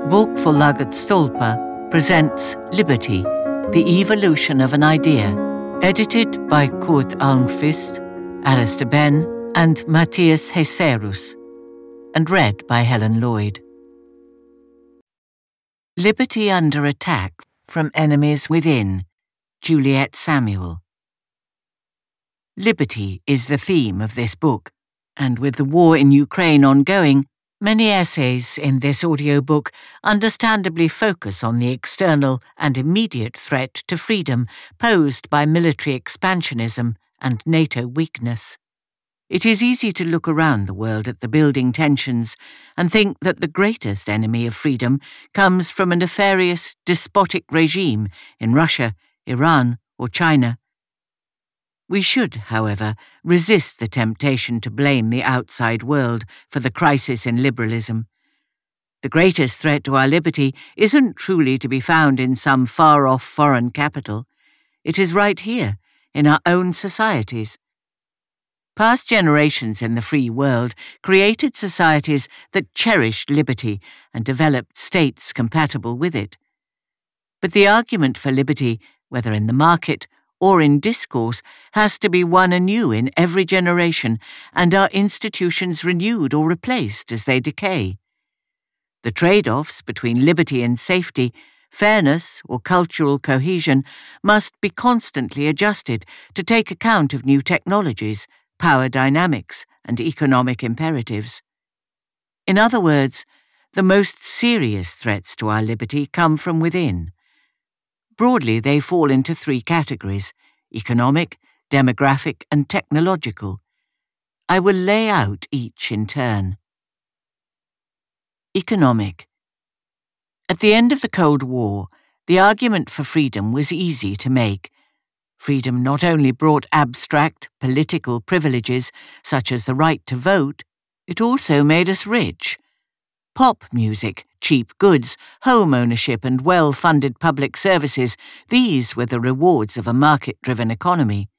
Bokförlaget Stolpa presents Liberty, the Evolution of an Idea, edited by Kurt Almqvist, Alistair Benn, and Matthias Heserus, and read by Helen Lloyd. Liberty under Attack from Enemies Within, Juliet Samuel. Liberty is the theme of this book, and with the war in Ukraine ongoing, many essays in this audiobook understandably focus on the external and immediate threat to freedom posed by military expansionism and NATO weakness. It is easy to look around the world at the building tensions and think that the greatest enemy of freedom comes from a nefarious, despotic regime in Russia, Iran, or China. We should, however, resist the temptation to blame the outside world for the crisis in liberalism. The greatest threat to our liberty isn't truly to be found in some far-off foreign capital. It is right here, in our own societies. Past generations in the free world created societies that cherished liberty and developed states compatible with it. But the argument for liberty, whether in the market or in discourse, has to be won anew in every generation, and our institutions renewed or replaced as they decay. The trade-offs between liberty and safety, fairness or cultural cohesion must be constantly adjusted to take account of new technologies, power dynamics, and economic imperatives. In other words, the most serious threats to our liberty come from within. Broadly, they fall into three categories: economic, demographic, and technological. I will lay out each in turn. Economic. At the end of the Cold War, the argument for freedom was easy to make. Freedom not only brought abstract political privileges, such as the right to vote, it also made us rich. Pop music, cheap goods, home ownership, and well-funded public services, these were the rewards of a market-driven economy.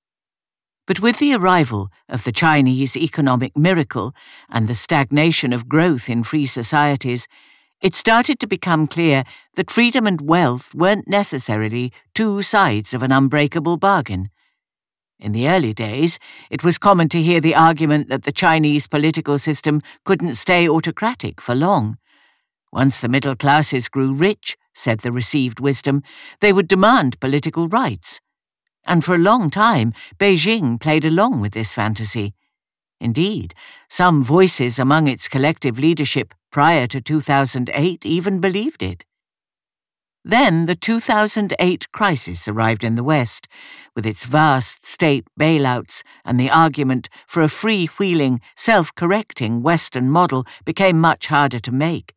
But with the arrival of the Chinese economic miracle and the stagnation of growth in free societies, it started to become clear that freedom and wealth weren't necessarily two sides of an unbreakable bargain. In the early days, it was common to hear the argument that the Chinese political system couldn't stay autocratic for long. Once the middle classes grew rich, said the received wisdom, they would demand political rights. And for a long time, Beijing played along with this fantasy. Indeed, some voices among its collective leadership prior to 2008 even believed it. Then the 2008 crisis arrived in the West, with its vast state bailouts, and the argument for a free-wheeling, self-correcting Western model became much harder to make.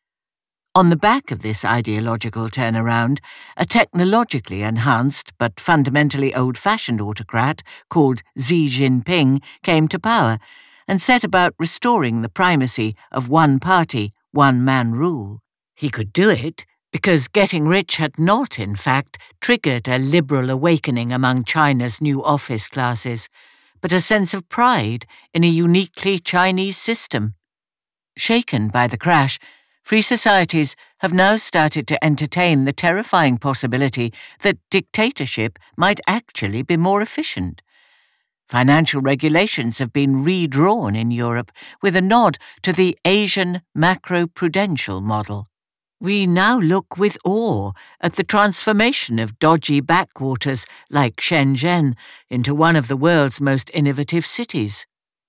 On the back of this ideological turnaround, a technologically enhanced but fundamentally old-fashioned autocrat called Xi Jinping came to power and set about restoring the primacy of one party, one-man rule. He could do it because getting rich had not, in fact, triggered a liberal awakening among China's new office classes, but a sense of pride in a uniquely Chinese system. Shaken by the crash, free societies have now started to entertain the terrifying possibility that dictatorship might actually be more efficient. Financial regulations have been redrawn in Europe with a nod to the Asian macroprudential model. We now look with awe at the transformation of dodgy backwaters like Shenzhen into one of the world's most innovative cities.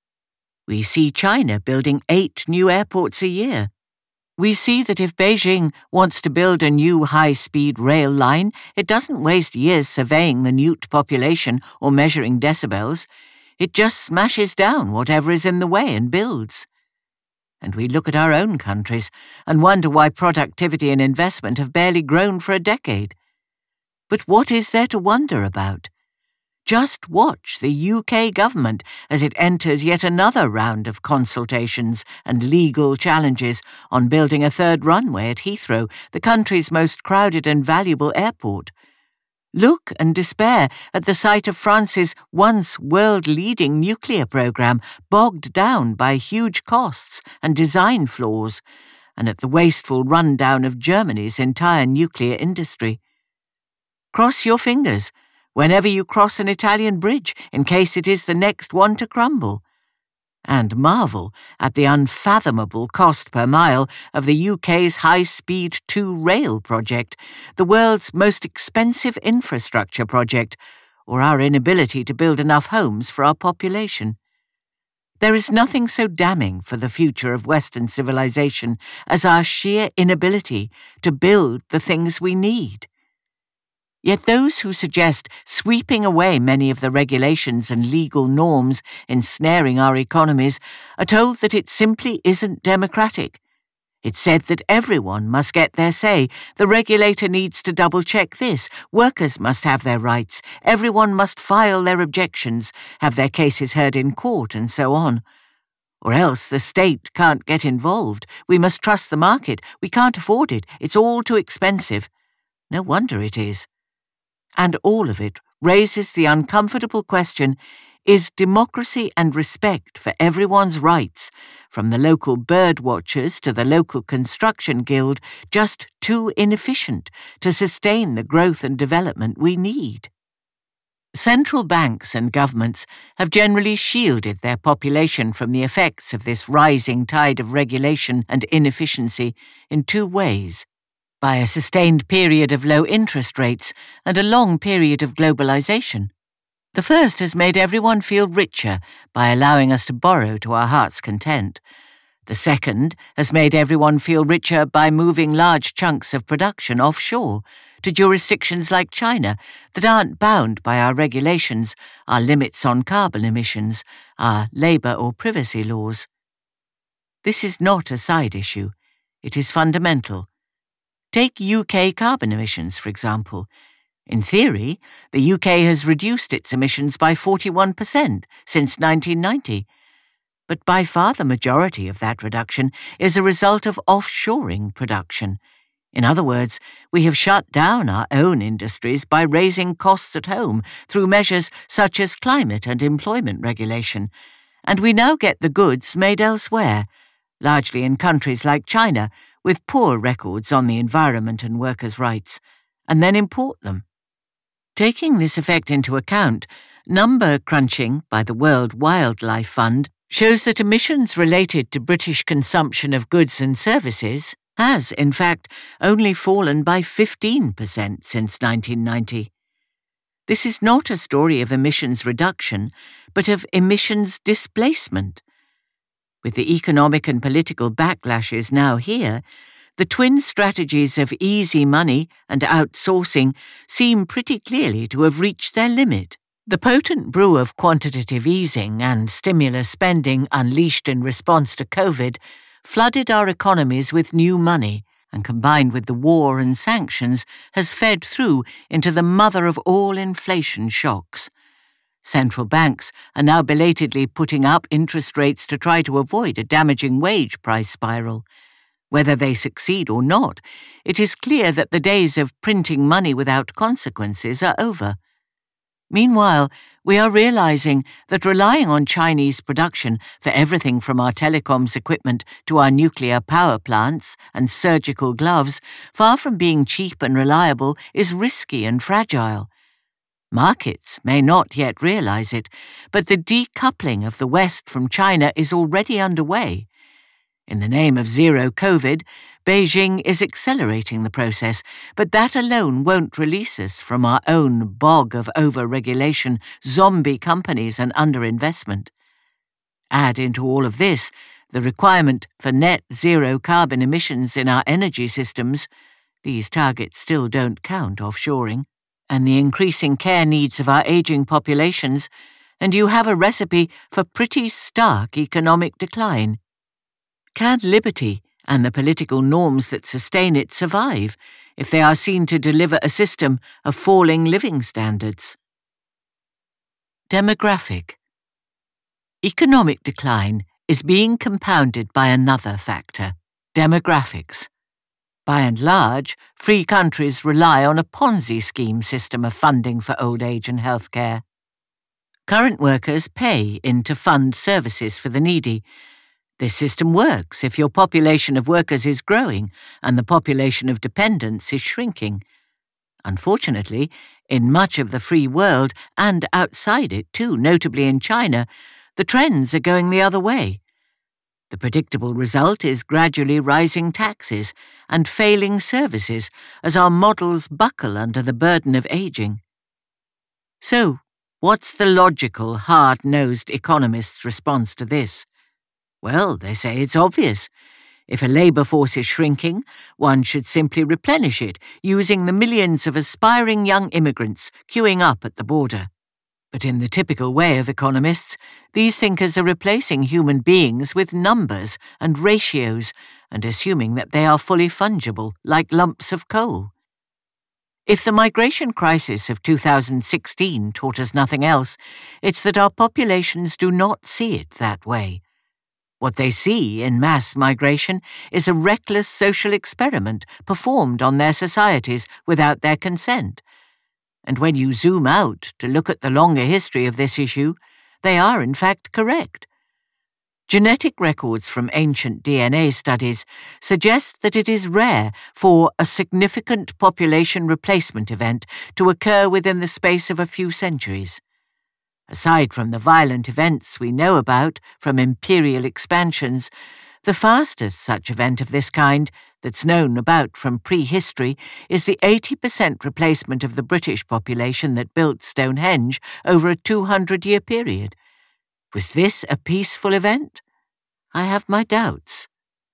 We see China building 8 new airports a year. We see that if Beijing wants to build a new high-speed rail line, it doesn't waste years surveying the newt population or measuring decibels. It just smashes down whatever is in the way and builds. And we look at our own countries and wonder why productivity and investment have barely grown for a decade. But what is there to wonder about? Just watch the UK government as it enters yet another round of consultations and legal challenges on building a third runway at Heathrow, the country's most crowded and valuable airport. Look and despair at the sight of France's once world-leading nuclear program bogged down by huge costs and design flaws, and at the wasteful rundown of Germany's entire nuclear industry. Cross your fingers whenever you cross an Italian bridge, in case it is the next one to crumble. And marvel at the unfathomable cost per mile of the UK's High-Speed 2 rail project, the world's most expensive infrastructure project, or our inability to build enough homes for our population. There is nothing so damning for the future of Western civilization as our sheer inability to build the things we need. Yet those who suggest sweeping away many of the regulations and legal norms ensnaring our economies are told that it simply isn't democratic. It's said that everyone must get their say. The regulator needs to double-check this. Workers must have their rights. Everyone must file their objections, have their cases heard in court, and so on. Or else the state can't get involved. We must trust the market. We can't afford it. It's all too expensive. No wonder it is. And all of it raises the uncomfortable question, is democracy and respect for everyone's rights, from the local bird watchers to the local construction guild, just too inefficient to sustain the growth and development we need? Central banks and governments have generally shielded their population from the effects of this rising tide of regulation and inefficiency in two ways: by a sustained period of low interest rates and a long period of globalization. The first has made everyone feel richer by allowing us to borrow to our heart's content. The second has made everyone feel richer by moving large chunks of production offshore to jurisdictions like China that aren't bound by our regulations, our limits on carbon emissions, our labour or privacy laws. This is not a side issue. It is fundamental. Take UK carbon emissions, for example. In theory, the UK has reduced its emissions by 41% since 1990. But by far the majority of that reduction is a result of offshoring production. In other words, we have shut down our own industries by raising costs at home through measures such as climate and employment regulation, and we now get the goods made elsewhere, largely in countries like China, with poor records on the environment and workers' rights, and then import them. Taking this effect into account, number crunching by the World Wildlife Fund shows that emissions related to British consumption of goods and services has, in fact, only fallen by 15% since 1990. This is not a story of emissions reduction, but of emissions displacement. With the economic and political backlashes now here, the twin strategies of easy money and outsourcing seem pretty clearly to have reached their limit. The potent brew of quantitative easing and stimulus spending unleashed in response to COVID flooded our economies with new money and, combined with the war and sanctions, has fed through into the mother of all inflation shocks. Central banks are now belatedly putting up interest rates to try to avoid a damaging wage price spiral. Whether they succeed or not, it is clear that the days of printing money without consequences are over. Meanwhile, we are realizing that relying on Chinese production for everything from our telecoms equipment to our nuclear power plants and surgical gloves, far from being cheap and reliable, is risky and fragile. Markets may not yet realize it, but the decoupling of the West from China is already underway. In the name of zero COVID, Beijing is accelerating the process, but that alone won't release us from our own bog of over-regulation, zombie companies and underinvestment. Add into all of this the requirement for net zero carbon emissions in our energy systems — these targets still don't count offshoring — and the increasing care needs of our aging populations, and you have a recipe for pretty stark economic decline. Can liberty and the political norms that sustain it survive if they are seen to deliver a system of falling living standards? Demographic. Economic decline is being compounded by another factor: demographics. By and large, free countries rely on a Ponzi scheme system of funding for old age and healthcare. Current workers pay in to fund services for the needy. This system works if your population of workers is growing and the population of dependents is shrinking. Unfortunately, in much of the free world, and outside it too, notably in China, the trends are going the other way. The predictable result is gradually rising taxes and failing services as our models buckle under the burden of aging. So, what's the logical, hard-nosed economist's response to this? Well, they say it's obvious. If a labour force is shrinking, one should simply replenish it using the millions of aspiring young immigrants queuing up at the border. But in the typical way of economists, these thinkers are replacing human beings with numbers and ratios and assuming that they are fully fungible, like lumps of coal. If the migration crisis of 2016 taught us nothing else, it's that our populations do not see it that way. What they see in mass migration is a reckless social experiment performed on their societies without their consent. And when you zoom out to look at the longer history of this issue, they are in fact correct. Genetic records from ancient DNA studies suggest that it is rare for a significant population replacement event to occur within the space of a few centuries. Aside from the violent events we know about from imperial expansions, the fastest such event of this kind that's known about from prehistory is the 80% replacement of the British population that built Stonehenge over a 200-year period. Was this a peaceful event? I have my doubts.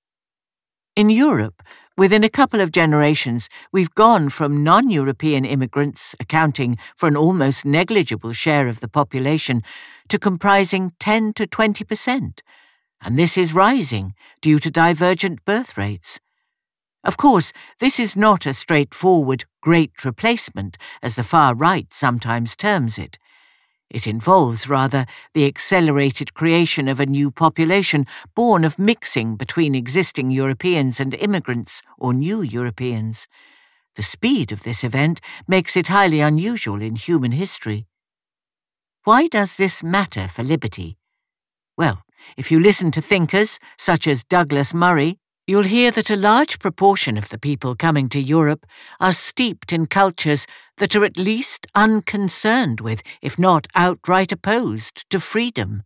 In Europe, within a couple of generations, we've gone from non-European immigrants accounting for an almost negligible share of the population to comprising 10 to 20%, and this is rising due to divergent birth rates. Of course, this is not a straightforward great replacement, as the far right sometimes terms it. It involves, rather, the accelerated creation of a new population born of mixing between existing Europeans and immigrants or new Europeans. The speed of this event makes it highly unusual in human history. Why does this matter for liberty? Well, if you listen to thinkers such as Douglas Murray, you'll hear that a large proportion of the people coming to Europe are steeped in cultures that are at least unconcerned with, if not outright opposed, to freedom.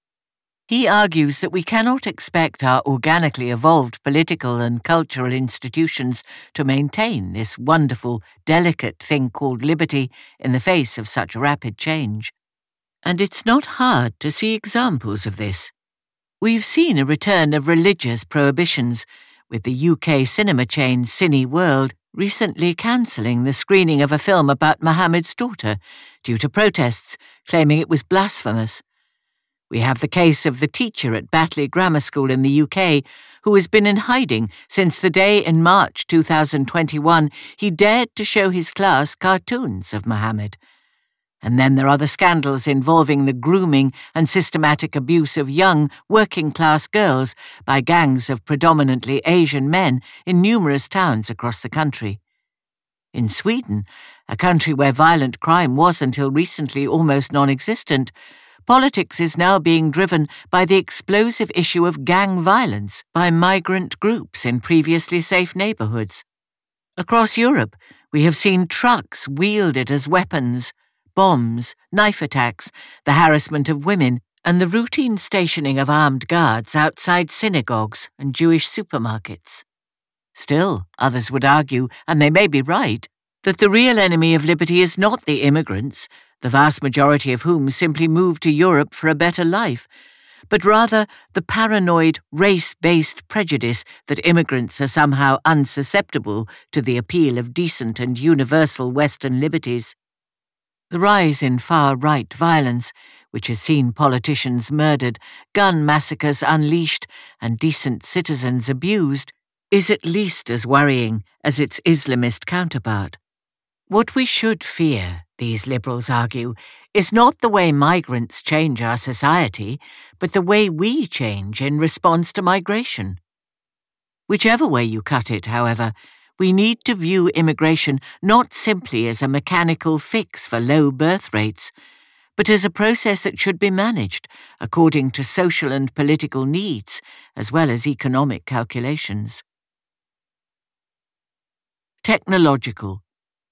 He argues that we cannot expect our organically evolved political and cultural institutions to maintain this wonderful, delicate thing called liberty in the face of such rapid change. And it's not hard to see examples of this. We've seen a return of religious prohibitions, with the UK cinema chain Cineworld recently cancelling the screening of a film about Muhammad's daughter due to protests claiming it was blasphemous. We have the case of the teacher at Batley Grammar School in the UK who has been in hiding since the day in March 2021 he dared to show his class cartoons of Muhammad. And then there are the scandals involving the grooming and systematic abuse of young, working-class girls by gangs of predominantly Asian men in numerous towns across the country. In Sweden, a country where violent crime was until recently almost non-existent, politics is now being driven by the explosive issue of gang violence by migrant groups in previously safe neighbourhoods. Across Europe, we have seen trucks wielded as weapons, bombs, knife attacks, the harassment of women, and the routine stationing of armed guards outside synagogues and Jewish supermarkets. Still, others would argue, and they may be right, that the real enemy of liberty is not the immigrants, the vast majority of whom simply moved to Europe for a better life, but rather the paranoid, race-based prejudice that immigrants are somehow unsusceptible to the appeal of decent and universal Western liberties. The rise in far-right violence, which has seen politicians murdered, gun massacres unleashed, and decent citizens abused, is at least as worrying as its Islamist counterpart. What we should fear, these liberals argue, is not the way migrants change our society, but the way we change in response to migration. Whichever way you cut it, however, we need to view immigration not simply as a mechanical fix for low birth rates, but as a process that should be managed according to social and political needs as well as economic calculations. Technological.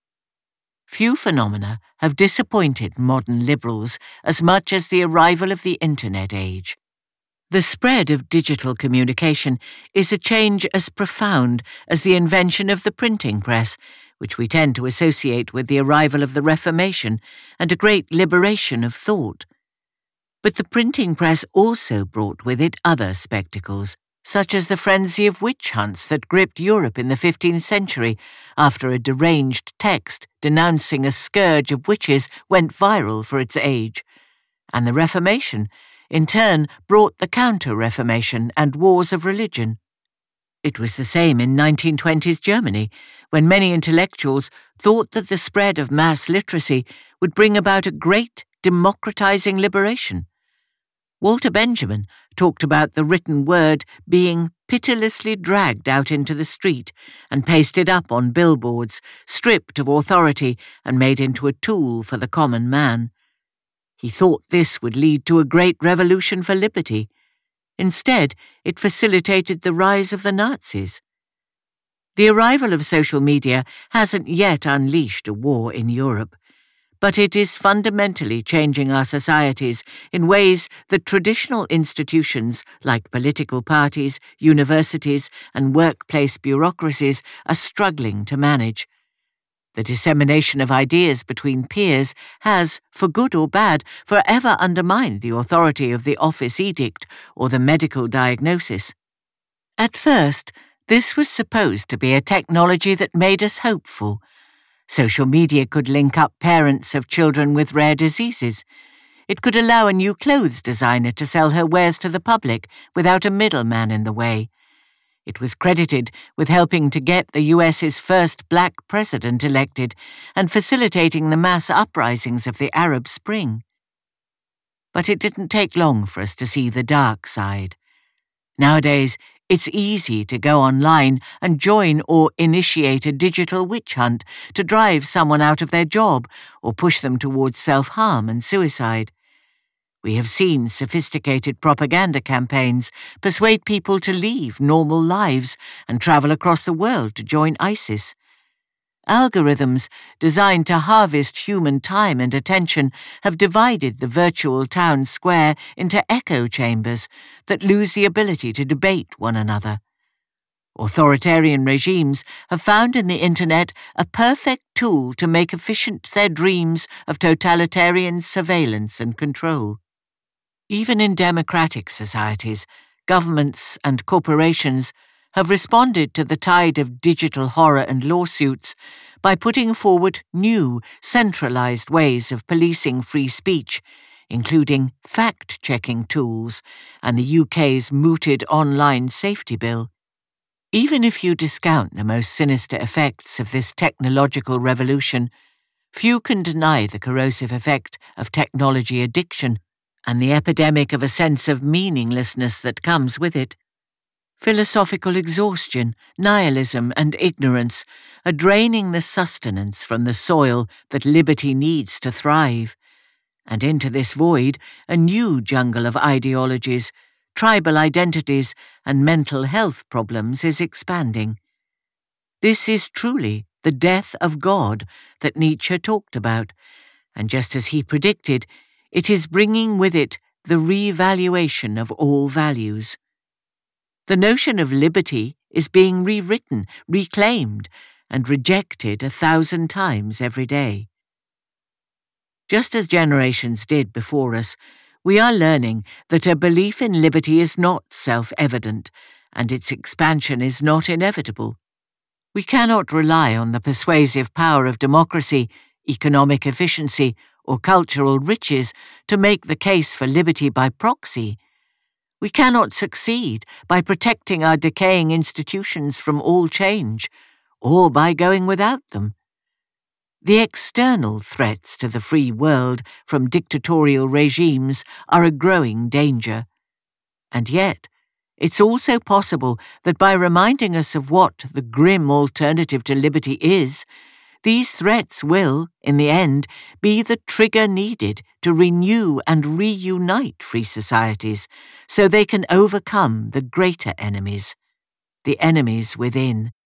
Few phenomena have disappointed modern liberals as much as the arrival of the Internet age. The spread of digital communication is a change as profound as the invention of the printing press, which we tend to associate with the arrival of the Reformation and a great liberation of thought. But the printing press also brought with it other spectacles, such as the frenzy of witch hunts that gripped Europe in the 15th century after a deranged text denouncing a scourge of witches went viral for its age, and the Reformation, in turn, brought the Counter-Reformation and wars of religion. It was the same in 1920s Germany, when many intellectuals thought that the spread of mass literacy would bring about a great democratizing liberation. Walter Benjamin talked about the written word being pitilessly dragged out into the street and pasted up on billboards, stripped of authority and made into a tool for the common man. He thought this would lead to a great revolution for liberty. Instead, it facilitated the rise of the Nazis. The arrival of social media hasn't yet unleashed a war in Europe, but it is fundamentally changing our societies in ways that traditional institutions like political parties, universities, and workplace bureaucracies are struggling to manage. The dissemination of ideas between peers has, for good or bad, forever undermined the authority of the office edict or the medical diagnosis. At first, this was supposed to be a technology that made us hopeful. Social media could link up parents of children with rare diseases. It could allow a new clothes designer to sell her wares to the public without a middleman in the way. It was credited with helping to get the US's first black president elected and facilitating the mass uprisings of the Arab Spring. But it didn't take long for us to see the dark side. Nowadays, it's easy to go online and join or initiate a digital witch hunt to drive someone out of their job or push them towards self-harm and suicide. We have seen sophisticated propaganda campaigns persuade people to leave normal lives and travel across the world to join ISIS. Algorithms designed to harvest human time and attention have divided the virtual town square into echo chambers that lose the ability to debate one another. Authoritarian regimes have found in the Internet a perfect tool to make efficient their dreams of totalitarian surveillance and control. Even in democratic societies, governments and corporations have responded to the tide of digital horror and lawsuits by putting forward new, centralized ways of policing free speech, including fact-checking tools and the UK's mooted online safety bill. Even if you discount the most sinister effects of this technological revolution, few can deny the corrosive effect of technology addiction and the epidemic of a sense of meaninglessness that comes with it. Philosophical exhaustion, nihilism, and ignorance are draining the sustenance from the soil that liberty needs to thrive. And into this void, a new jungle of ideologies, tribal identities, and mental health problems is expanding. This is truly the death of God that Nietzsche talked about, and just as he predicted, it is bringing with it the revaluation of all values. The notion of liberty is being rewritten, reclaimed, and rejected 1,000 times every day. Just as generations did before us, we are learning that a belief in liberty is not self-evident, and its expansion is not inevitable. We cannot rely on the persuasive power of democracy, economic efficiency, or cultural riches to make the case for liberty by proxy. We cannot succeed by protecting our decaying institutions from all change, or by going without them. The external threats to the free world from dictatorial regimes are a growing danger. And yet, it's also possible that by reminding us of what the grim alternative to liberty is, These threats will, in the end, be the trigger needed to renew and reunite free societies so they can overcome the greater enemies, the enemies within.